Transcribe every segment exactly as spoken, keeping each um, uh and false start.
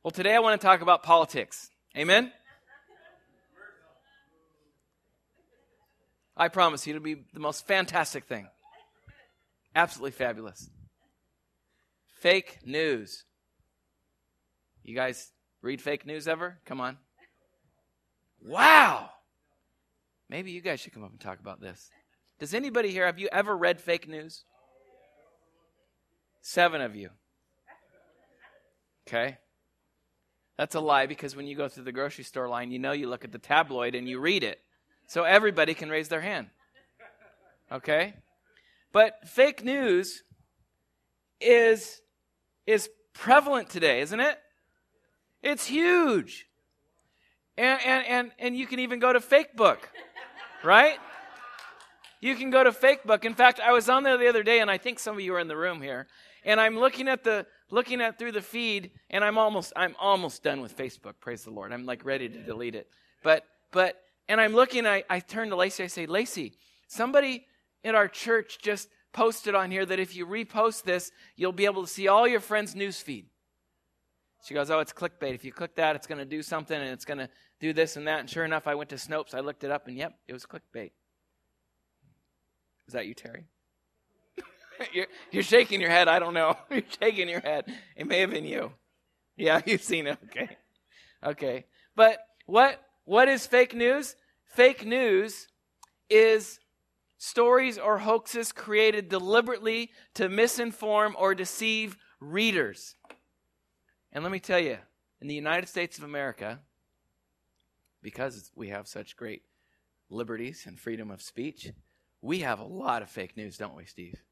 Well, today I want to talk about politics. Amen? I promise you it'll be the most fantastic thing. Absolutely fabulous. Fake news. You guys read fake news ever? Come on. Wow. Maybe you guys should come up and talk about this. Does anybody here, have you ever read fake news? Seven of you. Okay. That's a lie, because when you go through the grocery store line, you know you look at the tabloid and you read it. So everybody can raise their hand. Okay? But fake news is, is prevalent today, isn't it? It's huge. And, and, and, and you can even go to Facebook, right? You can go to Facebook. In fact, I was on there the other day, and I think some of you are in the room here. And I'm looking at the looking at through the feed, and I'm almost I'm almost done with Facebook. Praise the Lord. I'm like ready to delete it. But but and I'm looking. I I turn to Lacey. I say, Lacey, somebody in our church just posted on here that if you repost this, you'll be able to see all your friends' news feed. She goes, oh, it's clickbait. If you click that, it's going to do something, and it's going to do this and that. And sure enough, I went to Snopes. I looked it up, and yep, it was clickbait. Is that you, Terry? you're, you're shaking your head. I don't know. You're shaking your head. It may have been you. Yeah, you've seen it. Okay. Okay. But what what is fake news? Fake news is stories or hoaxes created deliberately to misinform or deceive readers. And let me tell you, in the United States of America, because we have such great liberties and freedom of speech, we have a lot of fake news, don't we, Steve?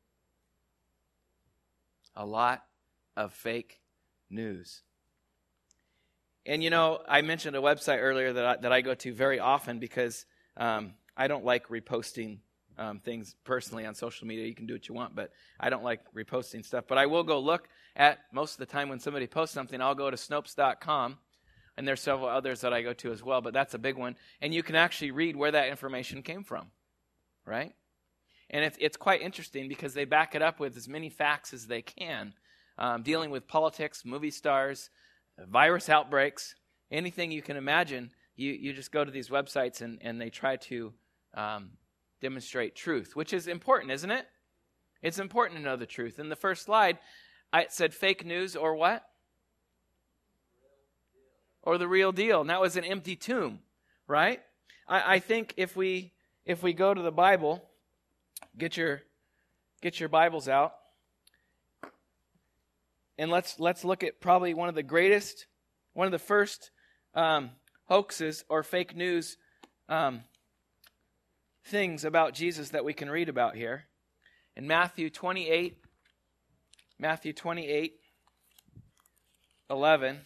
A lot of fake news. And you know, I mentioned a website earlier that I, that I go to very often because um, I don't like reposting um, things personally on social media. You can do what you want, but I don't like reposting stuff. But I will go look at, most of the time when somebody posts something, I'll go to Snopes dot com. And there's several others that I go to as well, but that's a big one. And you can actually read where that information came from, right? And it's, it's quite interesting because they back it up with as many facts as they can, um, dealing with politics, movie stars, virus outbreaks, anything you can imagine. You, you just go to these websites and, and they try to um, demonstrate truth, which is important, isn't it? It's important to know the truth. In the first slide, I said fake news or what? Or the real deal. And that was an empty tomb, right? I, I think if we if we go to the Bible, get your get your Bibles out, and let's let's look at probably one of the greatest, one of the first um, hoaxes or fake news um, things about Jesus that we can read about here. In Matthew twenty-eight, Matthew twenty-eight, eleven.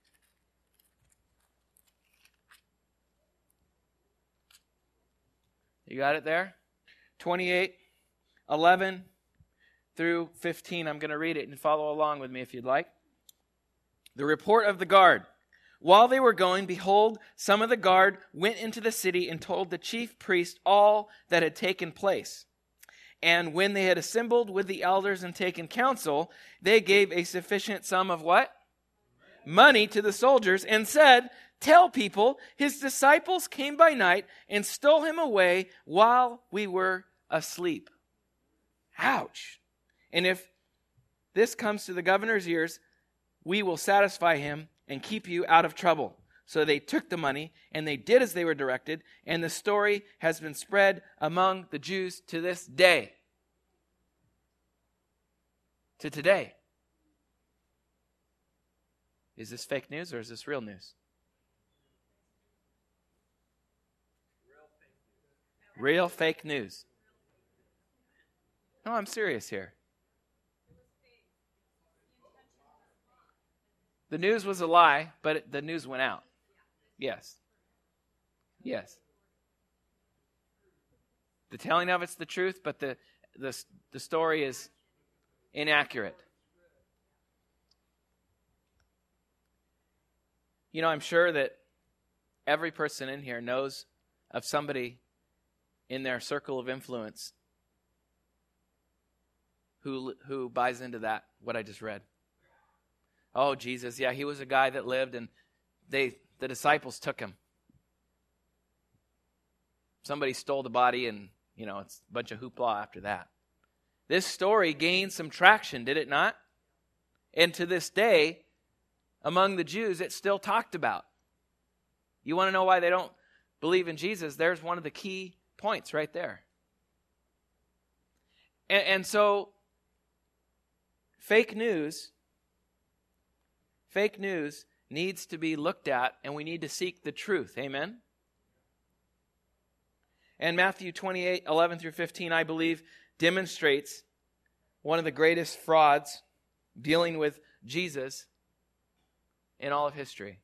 You got it there? twenty-eight, eleven through fifteen. I'm going to read it and follow along with me if you'd like. The report of the guard. While they were going, behold, some of the guard went into the city and told the chief priest all that had taken place. And when they had assembled with the elders and taken counsel, they gave a sufficient sum of what? Money to the soldiers and said, tell people, his disciples came by night and stole him away while we were asleep. Ouch. And if this comes to the governor's ears, we will satisfy him and keep you out of trouble. So they took the money and they did as they were directed, and the story has been spread among the Jews to this day. To today. Is this fake news or is this real news? Real fake news. No, I'm serious here. The news was a lie, but it, the news went out. Yes. Yes. The telling of it's the truth, but the the, the story is inaccurate. You know, I'm sure that every person in here knows of somebody in their circle of influence who who buys into that, what I just read. Oh, Jesus, yeah, he was a guy that lived, and they the disciples took him. Somebody stole the body, and, you know, it's a bunch of hoopla after that. This story gained some traction, did it not? And to this day, among the Jews, it's still talked about. You want to know why they don't believe in Jesus? There's one of the key points right there. And, and so, fake news, fake news needs to be looked at, and we need to seek the truth. Amen? And Matthew twenty-eight, eleven through fifteen, I believe, demonstrates one of the greatest frauds dealing with Jesus in all of history.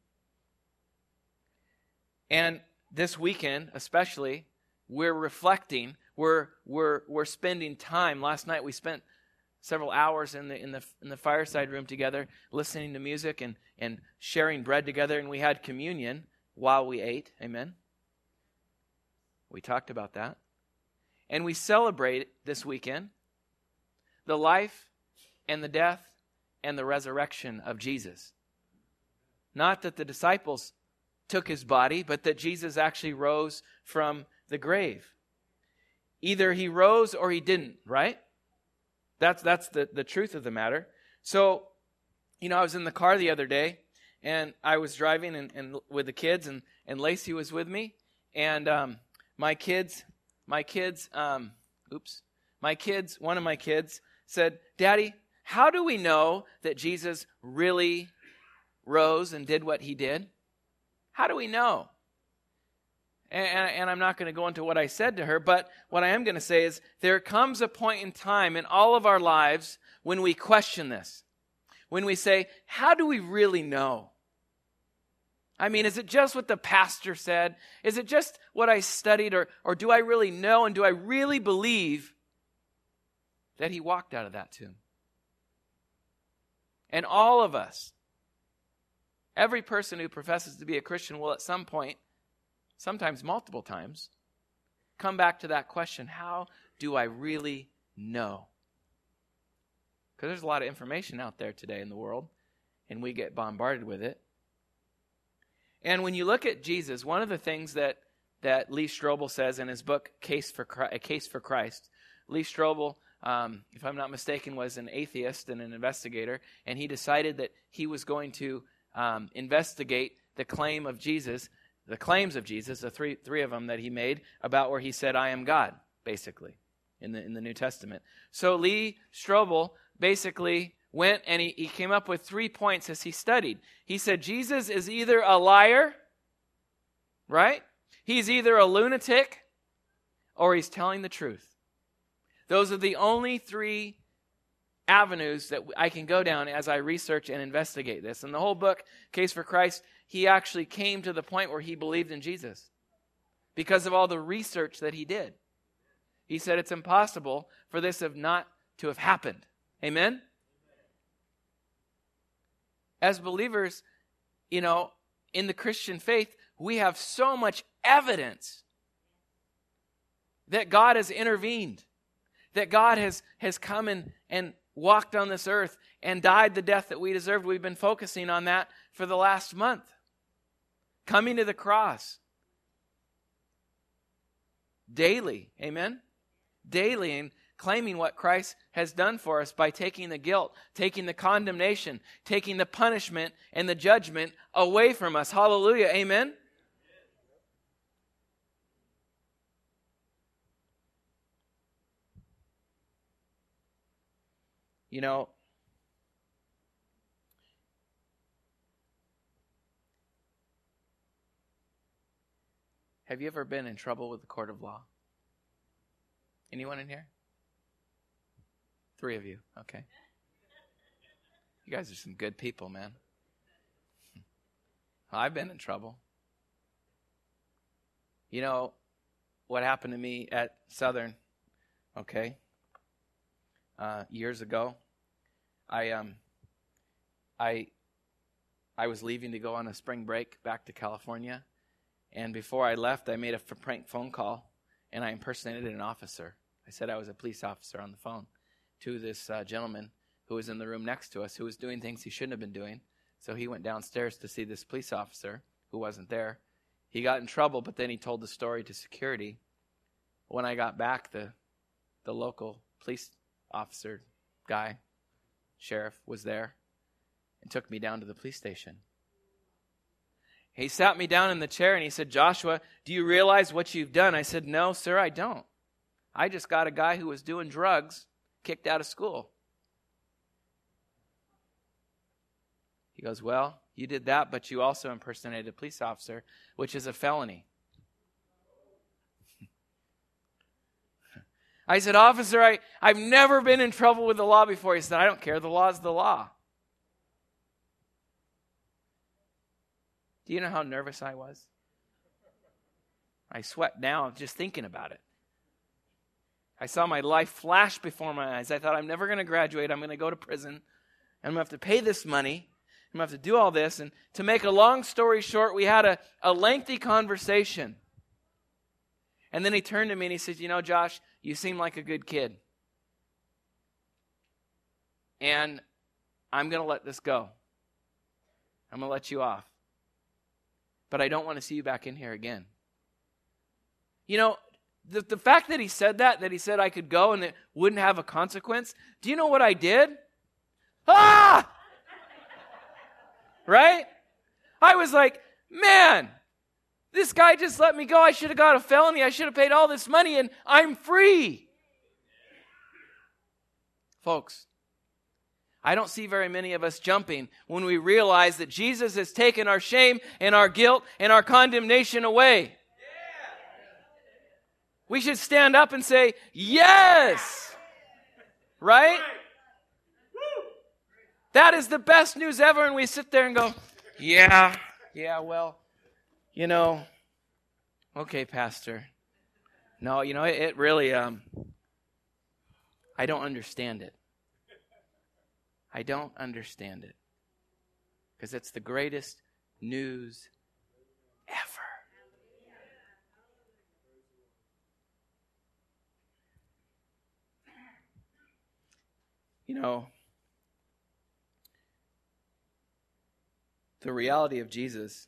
And this weekend, especially, we're reflecting, we're we're we're spending time. Last night we spent several hours in the in the in the fireside room together, listening to music and and sharing bread together, and we had communion while we ate. Amen. We talked about that. And we celebrate this weekend the life and the death and the resurrection of Jesus. Not that the disciples took his body, but that Jesus actually rose from the grave. Either he rose or he didn't, right? That's that's the, the truth of the matter. So, you know, I was in the car the other day, and I was driving and, and with the kids, and, and Lacey was with me, and um, my kids, my kids, um, oops, my kids, one of my kids said, "Daddy, how do we know that Jesus really rose and did what he did? How do we know?" And, and I'm not going to go into what I said to her, but what I am going to say is there comes a point in time in all of our lives when we question this. When we say, how do we really know? I mean, is it just what the pastor said? Is it just what I studied? Or, or do I really know, and do I really believe that he walked out of that tomb? And all of us, every person who professes to be a Christian will at some point, sometimes multiple times, come back to that question, how do I really know? Because there's a lot of information out there today in the world, and we get bombarded with it. And when you look at Jesus, one of the things that, that Lee Strobel says in his book, Case for Christ, A Case for Christ, Lee Strobel, um, if I'm not mistaken, was an atheist and an investigator, and he decided that he was going to um, investigate the claim of Jesus, the claims of Jesus, the three three of them that he made, about where he said, "I am God," basically, in the in the New Testament. So Lee Strobel basically went and he, he came up with three points as he studied. He said Jesus is either a liar, right? He's either a lunatic, or he's telling the truth. Those are the only three avenues that I can go down as I research and investigate this. In the whole book, Case for Christ, he actually came to the point where he believed in Jesus because of all the research that he did. He said it's impossible for this have not to have happened. Amen? As believers, you know, in the Christian faith, we have so much evidence that God has intervened, that God has, has come and, and walked on this earth and died the death that we deserved. We've been focusing on that for the last month. Coming to the cross daily, amen? Daily, and claiming what Christ has done for us by taking the guilt, taking the condemnation, taking the punishment and the judgment away from us. Hallelujah, amen? You know, have you ever been in trouble with the court of law? Anyone in here? Three of you, okay. You guys are some good people, man. Well, I've been in trouble. You know, what happened to me at Southern, okay, uh, years ago, I um, I, I was leaving to go on a spring break back to California, and before I left, I made a f- prank phone call, and I impersonated an officer. I said I was a police officer on the phone to this uh, gentleman who was in the room next to us, who was doing things he shouldn't have been doing. So he went downstairs to see this police officer who wasn't there. He got in trouble, but then he told the story to security. When I got back, the the local police officer guy, sheriff, was there and took me down to the police station. He sat me down in the chair and he said, "Joshua, do you realize what you've done?" I said, "No, sir, I don't. I just got a guy who was doing drugs kicked out of school." He goes, "Well, you did that, but you also impersonated a police officer, which is a felony." I said, "Officer, I, I've never been in trouble with the law before." He said, "I don't care. The law is the law." Do you know how nervous I was? I sweat now just thinking about it. I saw my life flash before my eyes. I thought, I'm never going to graduate. I'm going to go to prison. And I'm going to have to pay this money. I'm going to have to do all this. And to make a long story short, we had a, a lengthy conversation. And then he turned to me and he said, "You know, Josh, you seem like a good kid. And I'm going to let this go. I'm going to let you off. But I don't want to see you back in here again." You know, the, the fact that he said that, that he said I could go and it wouldn't have a consequence, do you know what I did? Ah! Right? I was like, man, this guy just let me go. I should have got a felony. I should have paid all this money and I'm free. Folks, I don't see very many of us jumping when we realize that Jesus has taken our shame and our guilt and our condemnation away. We should stand up and say, yes! Right? That is the best news ever. And we sit there and go, yeah, yeah, well, you know, okay, Pastor. No, you know, it, it really, um, I don't understand it. I don't understand it. Because it's the greatest news ever. You know, the reality of Jesus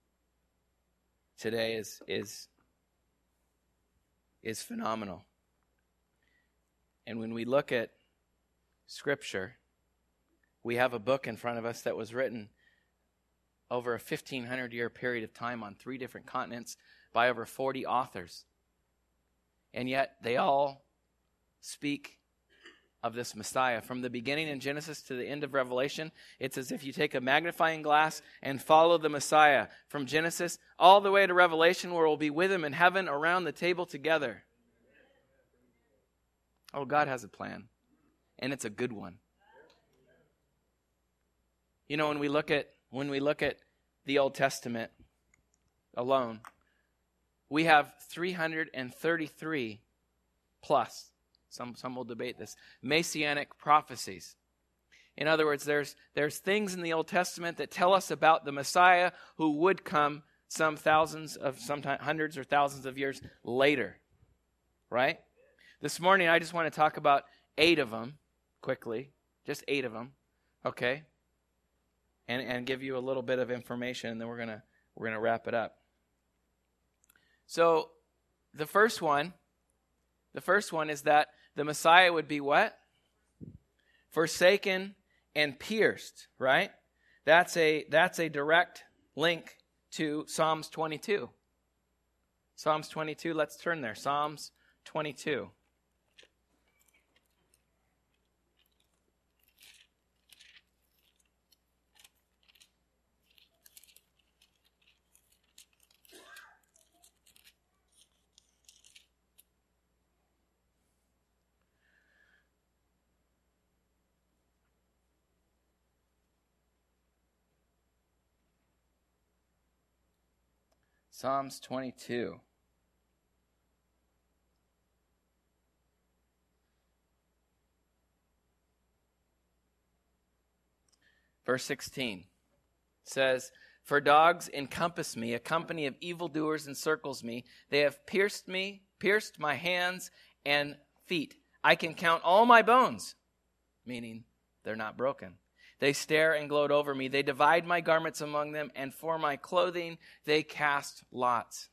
today is is is phenomenal. And when we look at Scripture, we have a book in front of us that was written over a fifteen hundred year period of time on three different continents by over forty authors. And yet they all speak of this Messiah. From the beginning in Genesis to the end of Revelation, it's as if you take a magnifying glass and follow the Messiah from Genesis all the way to Revelation, where we'll be with him in heaven around the table together. Oh, God has a plan, and it's a good one. You know, when we look at when we look at the Old Testament alone, we have three hundred thirty-three plus. Some some will debate this. Messianic prophecies. In other words, there's there's things in the Old Testament that tell us about the Messiah who would come some thousands of, sometimes hundreds or thousands of years later. Right? This morning, I just want to talk about eight of them quickly. Just eight of them. Okay? And and give you a little bit of information, and then we're gonna we're gonna wrap it up. So the first one, the first one is that the Messiah would be what? Forsaken and pierced, right? That's a that's a direct link to Psalms twenty-two. Psalms twenty-two, let's turn there. Psalms twenty-two. Psalms twenty-two. Verse sixteen says, "For dogs encompass me, a company of evildoers encircles me. They have pierced me, pierced my hands and feet. I can count all my bones," meaning they're not broken. They stare and gloat over me. They divide my garments among them, and for my clothing they cast lots.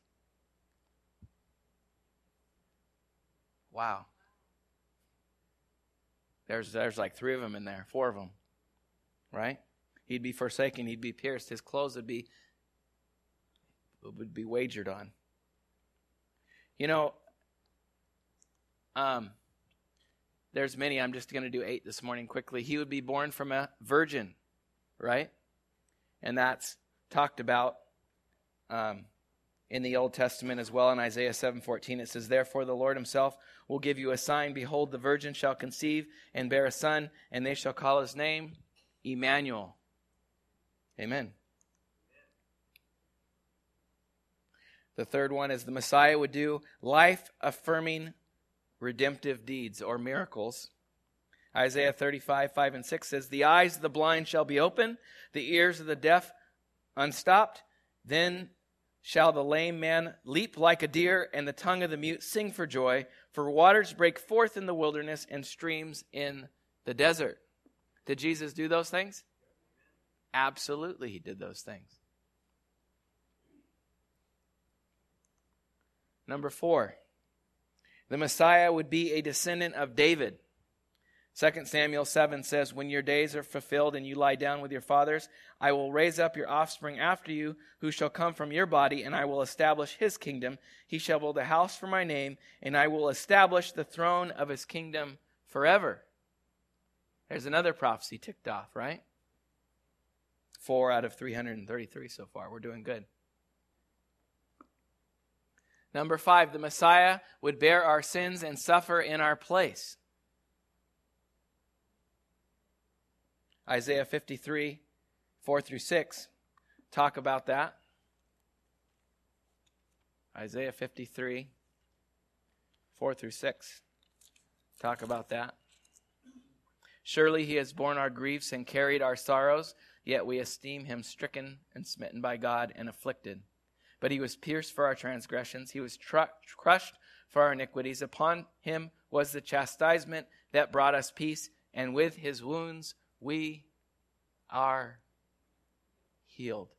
Wow. There's, there's like three of them in there, four of them, right? He'd be forsaken, he'd be pierced, his clothes would be, would be wagered on. You know, um, there's many. I'm just going to do eight this morning quickly. He would be born from a virgin, right? And that's talked about um, in the Old Testament as well. In Isaiah seven fourteen, it says, "Therefore the Lord himself will give you a sign. Behold, the virgin shall conceive and bear a son, and they shall call his name Emmanuel." Amen. The third one is the Messiah would do life-affirming redemptive deeds or miracles. Isaiah thirty-five, five and six says, "The eyes of the blind shall be open, the ears of the deaf unstopped. Then shall the lame man leap like a deer, and the tongue of the mute sing for joy. For waters break forth in the wilderness, and streams in the desert." Did Jesus do those things? Absolutely, he did those things. Number four, the Messiah would be a descendant of David. Second Samuel seven says, "When your days are fulfilled and you lie down with your fathers, I will raise up your offspring after you, who shall come from your body, and I will establish his kingdom. He shall build a house for my name, and I will establish the throne of his kingdom forever." There's another prophecy ticked off, right? Four out of three hundred thirty-three so far. We're doing good. Number five, the Messiah would bear our sins and suffer in our place. Isaiah fifty-three, four through six, talk about that. Isaiah fifty-three, four through six, talk about that. "Surely he has borne our griefs and carried our sorrows, yet we esteem him stricken and smitten by God and afflicted. But he was pierced for our transgressions. He was tr- crushed for our iniquities. Upon him was the chastisement that brought us peace, and with his wounds we are healed."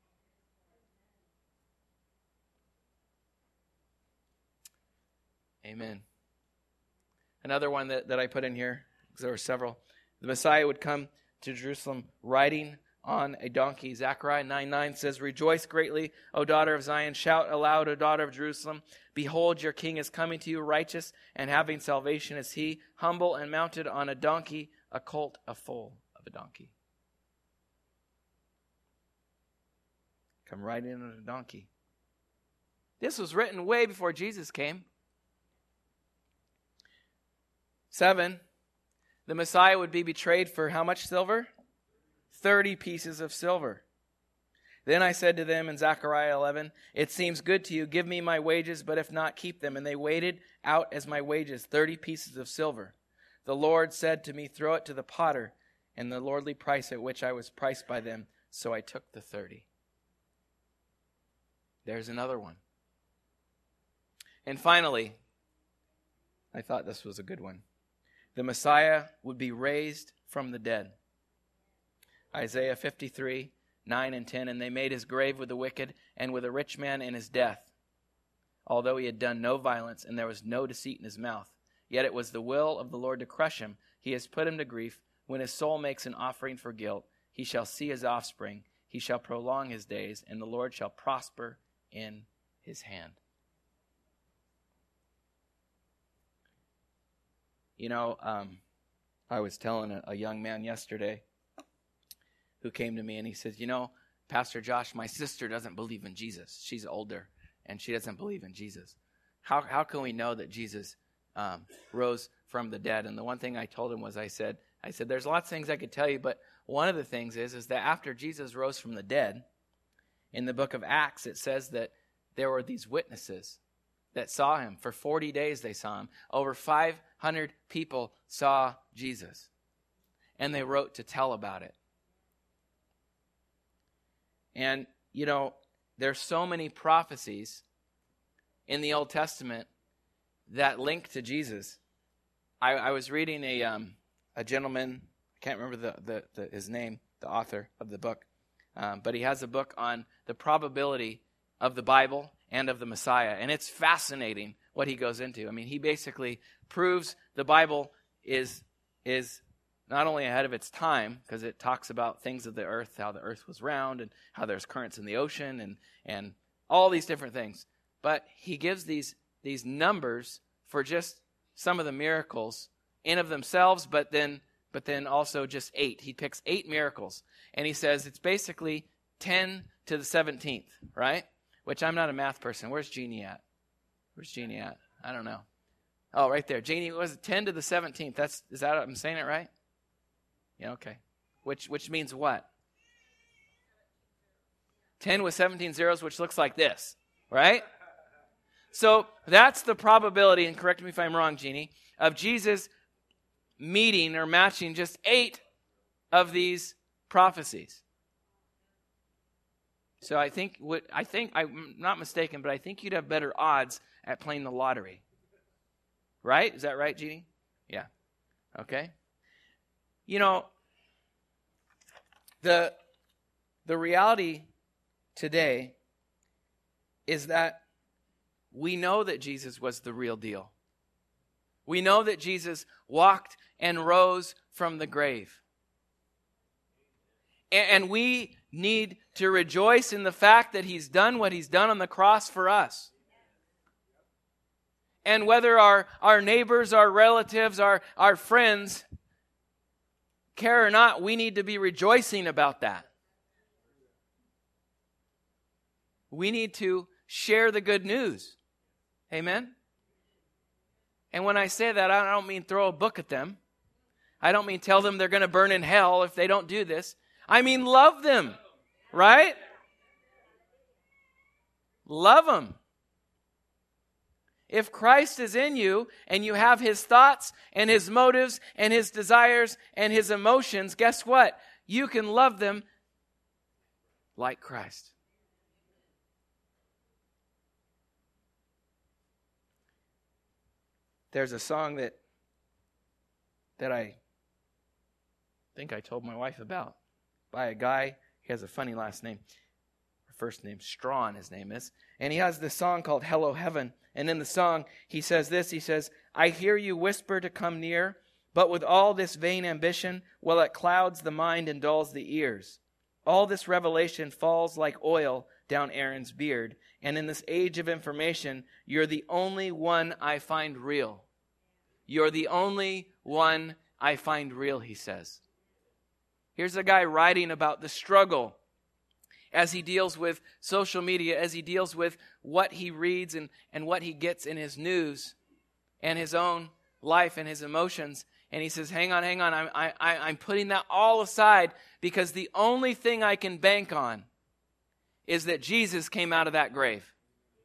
Amen. Another one that, that I put in here, because there were several. The Messiah would come to Jerusalem riding on a donkey. Zechariah nine nine says, "Rejoice greatly, O daughter of Zion. Shout aloud, O daughter of Jerusalem. Behold, your king is coming to you, righteous and having salvation is he, humble and mounted on a donkey, a colt, a foal of a donkey." Come riding on a donkey. This was written way before Jesus came. Seven, the Messiah would be betrayed for how much silver? Thirty pieces of silver. "Then I said to them in Zechariah eleven, it seems good to you, give me my wages, but if not, keep them. And they weighed out as my wages, thirty pieces of silver. The Lord said to me, throw it to the potter, and the lordly price at which I was priced by them. So I took the thirty. There's another one. And finally, I thought this was a good one. The Messiah would be raised from the dead. Isaiah fifty-three, nine and ten, "And they made his grave with the wicked and with a rich man in his death, although he had done no violence and there was no deceit in his mouth. Yet it was the will of the Lord to crush him. He has put him to grief. When his soul makes an offering for guilt, he shall see his offspring. He shall prolong his days, and the Lord shall prosper in his hand." You know, um, I was telling a, a young man yesterday who came to me and he says, "You know, Pastor Josh, my sister doesn't believe in Jesus. She's older and she doesn't believe in Jesus. How how can we know that Jesus um, rose from the dead?" And the one thing I told him was, I said, I said, there's lots of things I could tell you, but one of the things is, is that after Jesus rose from the dead, in the book of Acts, it says that there were these witnesses that saw him. For forty days they saw him. Over five hundred people saw Jesus. And they wrote to tell about it. And, you know, there's so many prophecies in the Old Testament that link to Jesus. I, I was reading a um, a gentleman, I can't remember the, the, the his name, the author of the book, um, but he has a book on the probability of the Bible and of the Messiah, and it's fascinating what he goes into. I mean, he basically proves the Bible is is not only ahead of its time, because it talks about things of the earth, how the earth was round, and how there's currents in the ocean, and and all these different things, but he gives these these numbers for just some of the miracles in of themselves, but then but then also just eight. He picks eight miracles, and he says it's basically ten to the seventeenth, right? Which I'm not a math person. Where's Jeannie at? Where's Jeannie at? I don't know. Oh, right there. Jeannie, was it ten to the seventeenth? That's is that I'm saying it right? Yeah, okay. Which which means what? ten with seventeen zeros, which looks like this, right? So that's the probability, and correct me if I'm wrong, Jeannie, of Jesus meeting or matching just eight of these prophecies. So I think what I think I'm not mistaken, but I think you'd have better odds at playing the lottery. Right? Is that right, Jeannie? Yeah. Okay. You know, the the reality today is that we know that Jesus was the real deal. We know that Jesus walked and rose from the grave. And we need to rejoice in the fact that he's done what he's done on the cross for us. And whether our, our neighbors, our relatives, our, our friends care or not, we need to be rejoicing about that. We need to share the good news. Amen? And when I say that, I don't mean throw a book at them. I don't mean tell them they're going to burn in hell if they don't do this. I mean love them, right? Love them. If Christ is in you and you have his thoughts and his motives and his desires and his emotions, guess what? You can love them like Christ. There's a song that that I think I told my wife about by a guy. He has a funny last name. First name, Strawn, his name is. And he has this song called Hello Heaven. And in the song, he says this. He says, I hear you whisper to come near, but with all this vain ambition, well, it clouds the mind and dulls the ears. All this revelation falls like oil down Aaron's beard. And in this age of information, you're the only one I find real. You're the only one I find real, he says. Here's a guy writing about the struggle as he deals with social media, as he deals with what he reads and, and what he gets in his news and his own life and his emotions. And he says, hang on, hang on, I'm, I, I'm putting that all aside because the only thing I can bank on is that Jesus came out of that grave.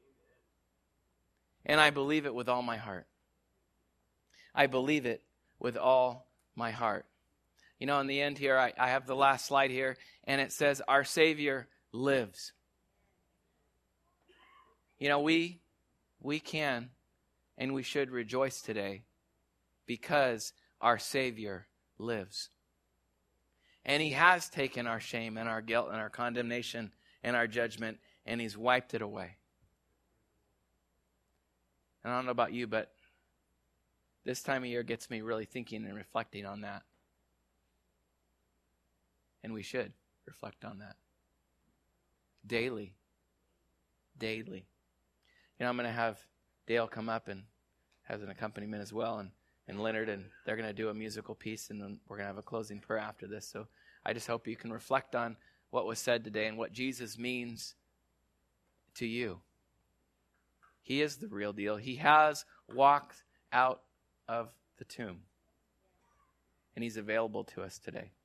And I believe it with all my heart. I believe it with all my heart. You know, in the end here, I, I have the last slide here, and it says, our Savior lives. You know, we we can and we should rejoice today because our Savior lives. And he has taken our shame and our guilt and our condemnation and our judgment, and he's wiped it away. And I don't know about you, but this time of year gets me really thinking and reflecting on that. And we should reflect on that. Daily. Daily. You know, I'm going to have Dale come up and has an accompaniment as well, and, and Leonard, and they're going to do a musical piece, and then we're going to have a closing prayer after this. So I just hope you can reflect on what was said today and what Jesus means to you. He is the real deal. He has walked out of the tomb, and he's available to us today.